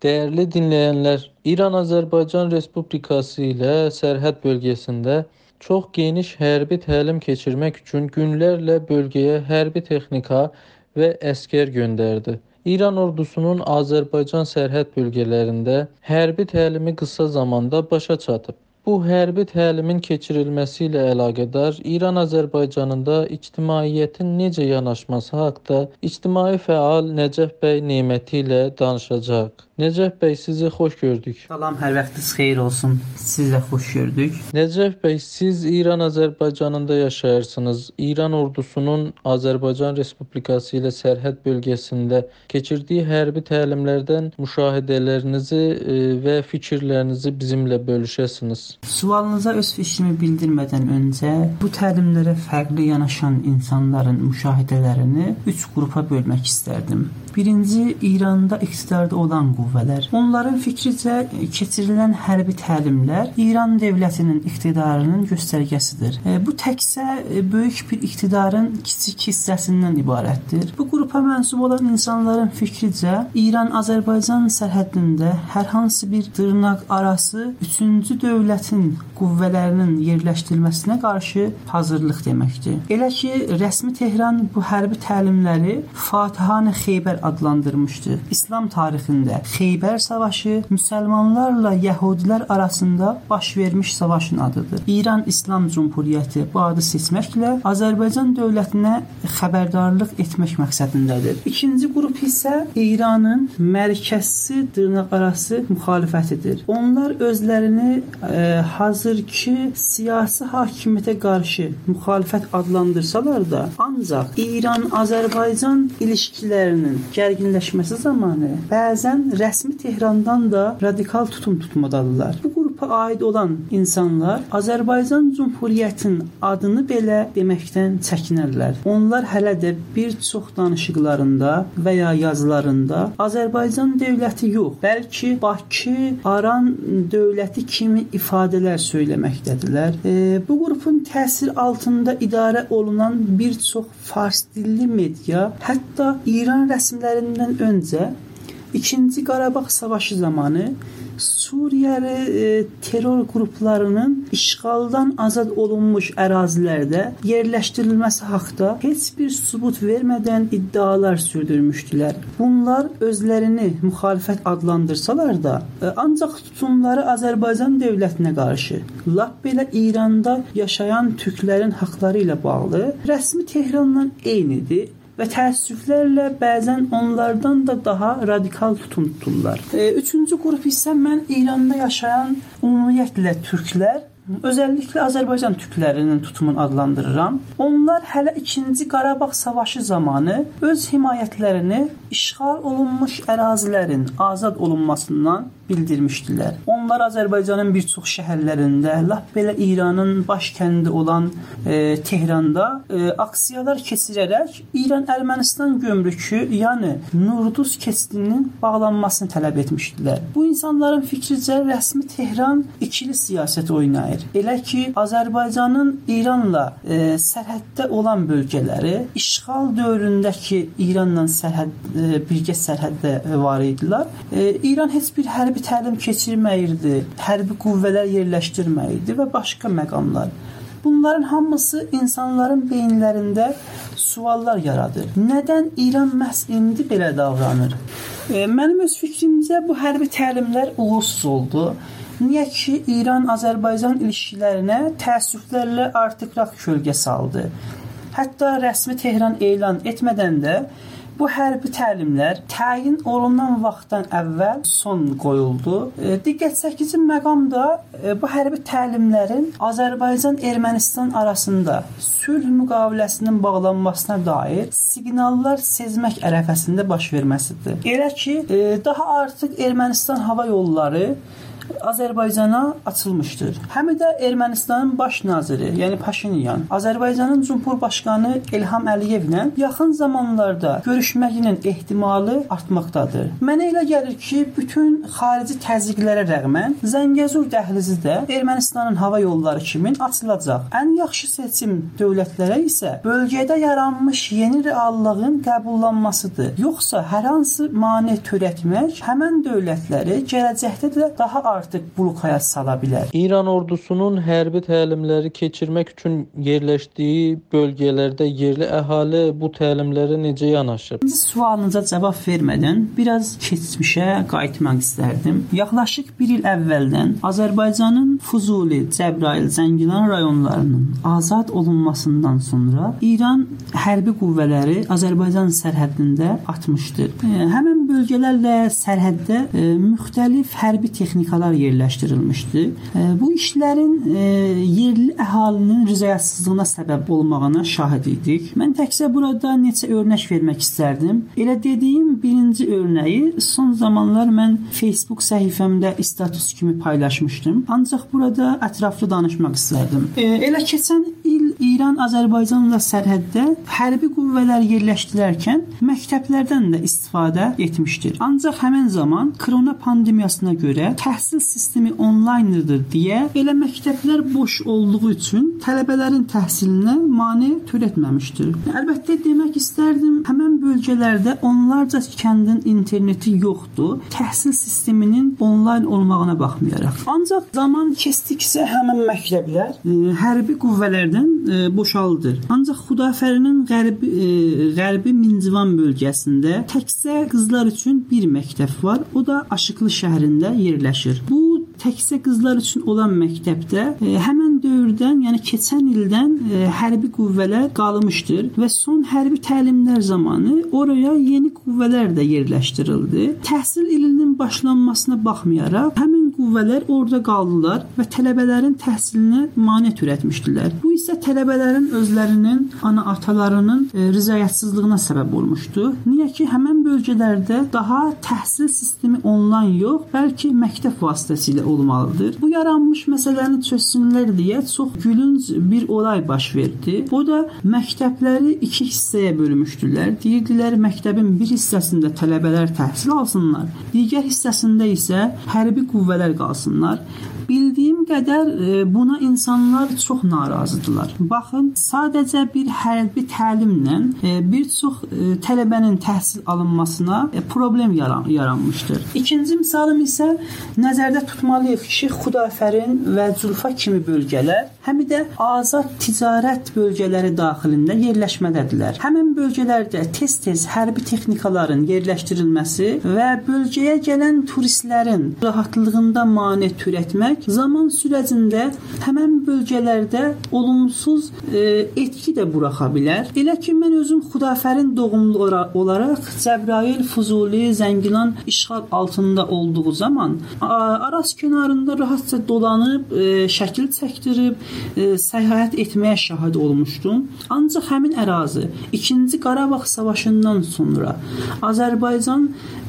Değerli dinleyenler, İran-Azərbaycan Respublikası ilə sərhəd bölgəsində çox geniş hərbi təlim keçirmək üçün günlərlə bölgəyə hərbi texnika və əskər göndərdi. İran ordusunun Azərbaycan sərhəd bölgələrində hərbi təlimi qısa zamanda başa çatıb. Bu hərbi təlimin keçirilməsi ilə əlaqədar İran-Azərbaycanında ictimaiyyətin necə yanaşması haqqında ictimai fəal Nəcəf bəy Neməti ilə danışacaq. Nəcəf bəy, sizi xoş gördük. Salam, hər vaxtınız xeyir olsun. Siz də xoş gördük. Nəcəf bəy, siz İran-Azərbaycanında yaşayırsınız. İran ordusunun Azərbaycan Respublikası ilə sərhəd bölgəsində keçirdiyi hərbi təlimlərdən müşahidələrinizi və fikirlərinizi bizimlə bölüşəsiniz. Sualınıza öz fikrimi bildirmədən öncə bu təlimlərə fərqli yanaşan insanların müşahidələrini 3 qrupa bölmək istərdim. Birinci, İranda iqtidarda olan qüvvələr. Onların fikricə keçirilən hərbi təlimlər İran dövlətinin iqtidarının göstərgəsidir. Bu təkcə böyük bir iqtidarın kiçik hissəsindən ibarətdir. Bu qrupa mənsub olan insanların fikricə İran-Azərbaycan sərhədində hər hansı bir dırnaq arası 3-cü dövlətin qüvvələrinin yerləşdirilməsinə qarşı hazırlıq deməkdir. Elə ki, rəsmi Tehran bu hərbi təlimləri Fatihan-ı Xeybər adlandırmışdı. İslam tarixində Xeybər savaşı müsəlmanlarla yəhudilər arasında baş vermiş savaşın adıdır. İran İslam Cümhuriyyəti bu adı seçməklə Azərbaycan dövlətinə xəbərdarlıq etmək məqsədindədir. İkinci qrup isə İranın mərkəzi dırnaqarası müxalifətidir. Onlar özlərini hazırki siyasi hakimiyyətə qarşı müxalifət adlandırsalar da, ancaq İran-Azərbaycan ilişkilərinin gərginləşməsi zamanı bəzən rəsmi Tehrandan da radikal tutum tutmadadılar. Bu qrupa aid olan insanlar Azərbaycan Cümhuriyyətinin adını belə deməkdən çəkinərlər. Onlar hələ də bir çox danışıqlarında və ya yazılarında Azərbaycan dövləti yox, bəlkə Bakı, Aran dövləti kimi ifadələr söyləməkdədirlər. Bu qrupun təsir altında idarə olunan bir çox fars dilli media, hətta İran rəsmilərindən öncə 2-ci Qarabağ savaşı zamanı Suriyəli terror qruplarının işğaldan azad olunmuş ərazilərdə yerləşdirilməsi haqqında heç bir sübut vermədən iddialar sürdürmüşdülər. Bunlar özlərini müxalifət adlandırsalar da, ancaq tutumları Azərbaycan dövlətinə qarşı, lap belə İranda yaşayan türklərin haqqları ilə bağlı rəsmi Tehranla eynidir. Və təəssüflərlə bəzən onlardan da daha radikal tutum tuturlar. Üçüncü qrup isə mən İranda yaşayan ümumiyyətlə türklər, özəlliklə Azərbaycan türklərinin tutumunu adlandırıram. Onlar hələ 2-ci Qarabağ savaşı zamanı öz himayətlərini işğal olunmuş ərazilərin azad olunmasından bildirmişdilər. Onlar Azərbaycanın bir çox şəhərlərində, lap belə İranın başkəndi olan Tehranda aksiyalar keçirərək İran-Ermənistan gömrükü, yəni Nurduz keçidinin bağlanmasını tələb etmişdilər. Bu insanların fikricə rəsmi Tehran ikili siyasət oynayır. Elə ki, Azərbaycanın İranla sərhəddə olan bölgələri işğal dövründəki İranla birgə sərhəddə var idilər. İran heç bir hərbi təlim keçirməyirdi, hərbi qüvvələr yerləşdirməyirdi və başqa məqamlar. Bunların hamısı insanların beyinlərində suallar yaradır. Nədən İran məhz indi belə davranır? Mənim öz fikrimcə bu hərbi təlimlər uğursuz oldu. Niyə ki, İran-Azərbaycan ilişkilərinə təəssüflərlə artıqraq kölgə saldı. Hətta rəsmi Tehran elan etmədən də bu hərbi təlimlər təyin olunan vaxtdan əvvəl son qoyuldu. Diqqət çəkici məqam da bu hərbi təlimlərin Azərbaycan-Ermənistan arasında sülh müqaviləsinin bağlanmasına dair siqnallar sezmək ərəfəsində baş verməsidir. Elə ki, daha artıq Ermənistan hava yolları Azərbaycana açılmışdır. Həm də Ermənistanın baş naziri, yəni Paşinyan, Azərbaycanın Cumhurbaşqanı İlham Əliyevlə yaxın zamanlarda görüşməyinin ehtimalı artmaqdadır. Mənə elə gəlir ki, bütün xarici təzyiqlərə rəğmən Zəngəzur dəhlizi də Ermənistanın hava yolları kimi açılacaq. Ən yaxşı seçim dövlətlərə isə bölgədə yaranmış yeni reallığın qəbullanmasıdır. Yoxsa hər hansı mane törətmək həmin dövlətləri gələcəkdə də daha artıq blokaya sala bilər. İran ordusunun hərbi təlimləri keçirmək üçün yerləşdiyi bölgələrdə yerli əhali bu təlimlərə necə yanaşır? İkinci sualınıza cavab vermədən biraz keçmişə qayıtmaq istərdim. Yaxlaşıq 1 il əvvəldən Azərbaycanın Füzuli, Cəbrayıl, Zəngilan rayonlarının azad olunmasından sonra İran hərbi qüvvələri Azərbaycan sərhədində atmışdır. Həmin bölgələrlə sərhəddə müxtəlif hərbi texnikalar yerləşdirilmişdi. Bu işlərin yerli əhalinin rızasızlığına səbəb olmağına şahid idik. Mən təkcə burada neçə örnək vermək istərdim. Elə dediyim birinci örnəyi son zamanlar mən Facebook səhifəmdə status kimi paylaşmışdım. Ancaq burada ətraflı danışmaq istərdim. Elə keçən il İran Azərbaycanla sərhəddə hərbi qüvvələr yerləşdirərkən məktəblərdən də istifadə etmişdir. Ancaq həmin zaman korona pandemiyasına görə təhsil sistemi onlayndır deyə elə məktəblər boş olduğu üçün tələbələrin təhsilinə mane törətməmişdir. Əlbəttə demək istərdim, həmin bölgələrdə onlarca kəndin interneti yoxdur, təhsil sisteminin onlayn olmağına baxmayaraq. Ancaq zaman keçdikcə həmin məktəblər hərbi qüvvələrdən boşaldı. Ancaq Xudafərinin qərbi Mincivan bölgəsində təkcə qızlar üçün bir məktəb var. O da Aşıqlı şəhərində yerləşir. Bu təkcə qızlar üçün olan məktəbdə həmin dövrdən, yəni keçən ildən hərbi qüvvələr qalmışdır və son hərbi təlimlər zamanı oraya yeni qüvvələr də yerləşdirildi. Təhsil ilinin başlanmasına baxmayaraq həmin qüvvələr orada qaldılar və tələbələrin təhsilinə mane törətmişdilər. Bu isə tələbələrin özlərinin, ana-atalarının rızayətsizliyinə səbəb olmuşdu. Niyə ki, həmin bölgələrdə daha təhsil sistemi onlayn yox, bəlkə məktəb vasitəsilə olmalıdır. Bu yaranmış məsələni çözsünlər deyə çox gülünc bir olay baş verdi. O da məktəbləri 2 hissəyə bölmüşdülər. Deyirdilər, məktəbin bir hissəsində tələbələr təhsil alsınlar, digər hissəsində isə hərbi qüvvələr qalsınlar. Bildiyim qədər buna insanlar çox narazıdırlar. Baxın, sadəcə bir hərbi təlimlə bir çox tələbənin təhsil alınmasına problem yaranmışdır. İkinci misalım isə nəzərdə tutmalıyıq ki, Xudafərin və Culfa kimi bölgələr həm də azad ticarət bölgələri daxilində yerləşmədədirlər. Həmin bölgələrdə tez-tez hərbi texnikaların yerləşdirilməsi və bölgəyə gələn turistlərin rahatlığında mane törətmək zaman sürəcində həmin bölgələrdə olumsuz etki də buraxa bilər. Elə ki, mən özüm Xudafərin doğumlu olaraq Cəbrayıl, Füzuli, Zəngilan işğal altında olduğu zaman Araz kənarında rahatca dolanıb, şəkil çəkdirib, səyahət etməyə şahid olmuşdum. Ancaq həmin ərazi 2-ci Qarabağ savaşından sonra Azərbaycan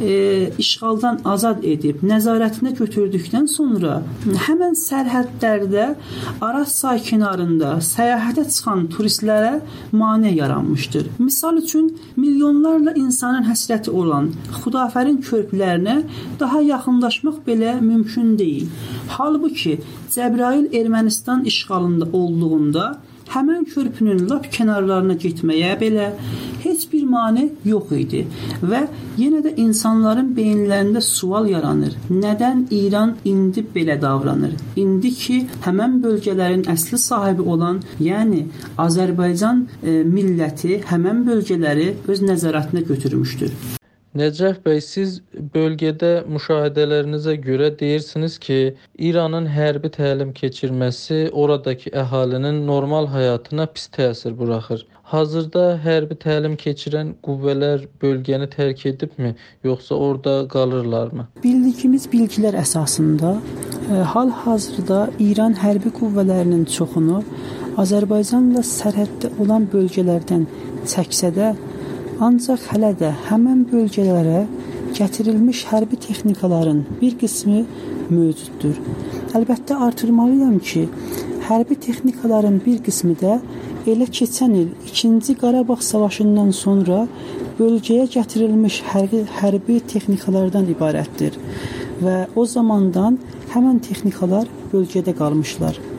işğaldan azad edib, nəzarətinə götürdükdən sonra həmin sərhədlərdə Araz çay kənarında səyahətə çıxan turistlərə mane yaranmışdır. Misal üçün, milyonlarla insanın həsrəti olan Xudafərin körpülərinə daha yaxınlaşmaq belə mümkün deyil. Halbuki Cəbrayıl Ermənistan işğalında olduğunda həmin körpünün lap kənarlarına getməyə belə heç bir mane yox idi və yenə də insanların beyinlərində sual yaranır. Nədən İran indi belə davranır? İndi ki, həmin bölgələrin əsli sahibi olan, yəni Azərbaycan milləti həmin bölgələri öz nəzarətinə götürmüşdür. Nəcəf bəy, siz bölgədə müşahidələrinizə görə deyirsiniz ki, İranın hərbi təlim keçirməsi oradakı əhalinin normal həyatına pis təsir buraxır. Hazırda hərbi təlim keçirən qüvvələr bölgəni tərk edibmi, yoxsa orada qalırlarmı? Bildiyimiz bilgilər əsasında hal-hazırda İran hərbi qüvvələrinin çoxunu Azərbaycanla sərhəddə olan bölgələrdən çəksə də, ancaq hələ də həmin bölgələrə gətirilmiş hərbi texnikaların bir qismi mövcuddur. Əlbəttə artırmalıyam ki, hərbi texnikaların bir qismi də elə keçən il 2-ci Qarabağ savaşından sonra bölgəyə gətirilmiş hərbi texnikalardan ibarətdir və o zamandan həmin texnikalar bölgədə qalmışlar.